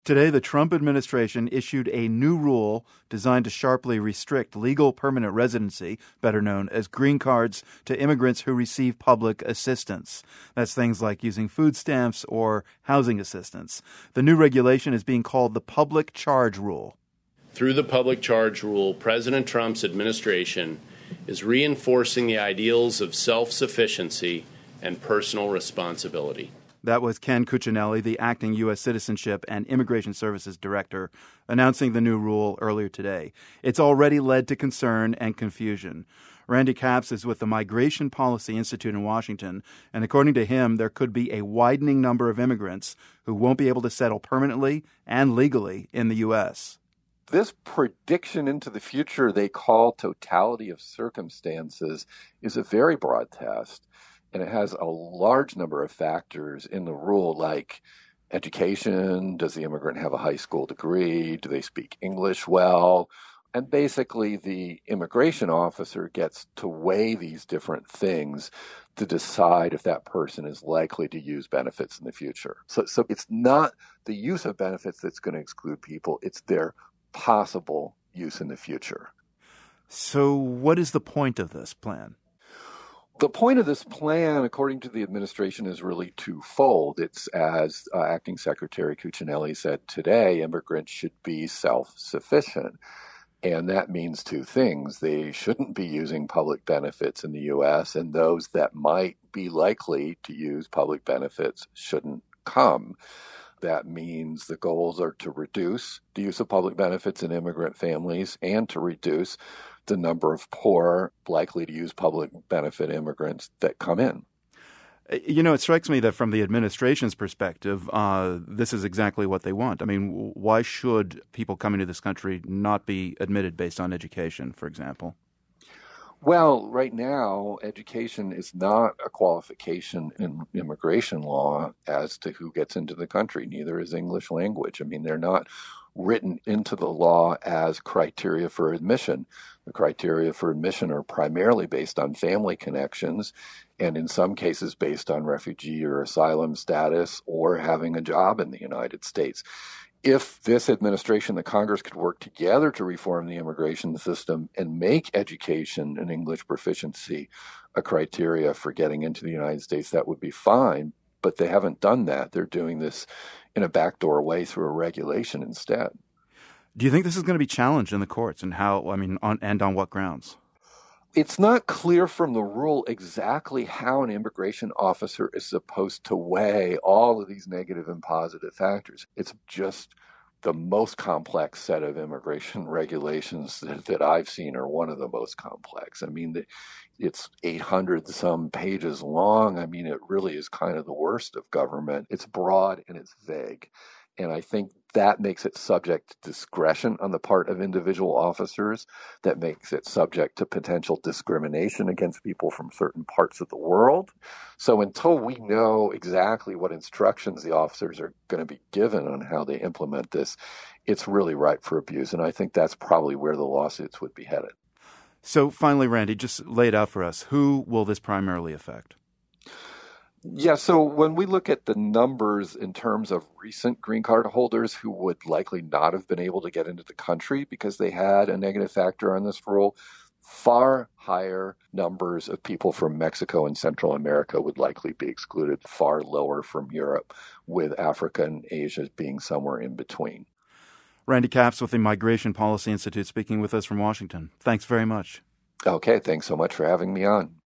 Today, the Trump administration issued a new rule designed to sharply restrict legal permanent residency, better known as green cards, to immigrants who receive public assistance. That's things like using food stamps or housing assistance. The new regulation is being called the Public Charge Rule. Through the Public Charge Rule, President Trump's administration is reinforcing the ideals of self-sufficiency and personal responsibility. That was Ken Cuccinelli, the acting U.S. Citizenship and Immigration Services Director, announcing the new rule earlier today. It's already led to concern and confusion. Randy Capps is with the Migration Policy Institute in Washington, and according to him, there could be a widening number of immigrants who won't be able to settle permanently and legally in the U.S. This prediction into the future they call totality of circumstances is a very broad test. And it has a large number of factors in the rule, like education. Does the immigrant have a high school degree? Do they speak English well? And basically, the immigration officer gets to weigh these different things to decide if that person is likely to use benefits in the future. So it's not the use of benefits that's going to exclude people. It's their possible use in the future. So what is the point of this plan? The point of this plan, according to the administration, is really twofold. It's, as Acting Secretary Cuccinelli said today, immigrants should be self-sufficient. And that means two things. They shouldn't be using public benefits in the U.S., and those that might be likely to use public benefits shouldn't come. That means the goals are to reduce the use of public benefits in immigrant families and to reduce the number of poor, likely to use public benefit immigrants that come in. You know, it strikes me that from the administration's perspective, this is exactly what they want. I mean, why should people coming to this country not be admitted based on education, for example? Well, right now, education is not a qualification in immigration law as to who gets into the country. Neither is English language. I mean, they're not written into the law as criteria for admission. The criteria for admission are primarily based on family connections and in some cases based on refugee or asylum status or having a job in the United States. If this administration, the Congress, could work together to reform the immigration system and make education and English proficiency a criteria for getting into the United States, that would be fine. But they haven't done that. They're doing this in a backdoor way through a regulation instead. Do you think this is going to be challenged in the courts, and how? I mean, on what grounds? It's not clear from the rule exactly how an immigration officer is supposed to weigh all of these negative and positive factors. It's just the most complex set of immigration regulations that I've seen, are one of the most complex. I mean, it's 800-some pages long. I mean, it really is kind of the worst of government. It's broad and it's vague. And I think that makes it subject to discretion on the part of individual officers. That makes it subject to potential discrimination against people from certain parts of the world. So until we know exactly what instructions the officers are going to be given on how they implement this, it's really ripe for abuse. And I think that's probably where the lawsuits would be headed. So finally, Randy, just lay it out for us. Who will this primarily affect? Yeah, so when we look at the numbers in terms of recent green card holders who would likely not have been able to get into the country because they had a negative factor on this rule, far higher numbers of people from Mexico and Central America would likely be excluded, far lower from Europe, with Africa and Asia being somewhere in between. Randy Capps with the Migration Policy Institute speaking with us from Washington. Thanks very much. Okay, thanks so much for having me on.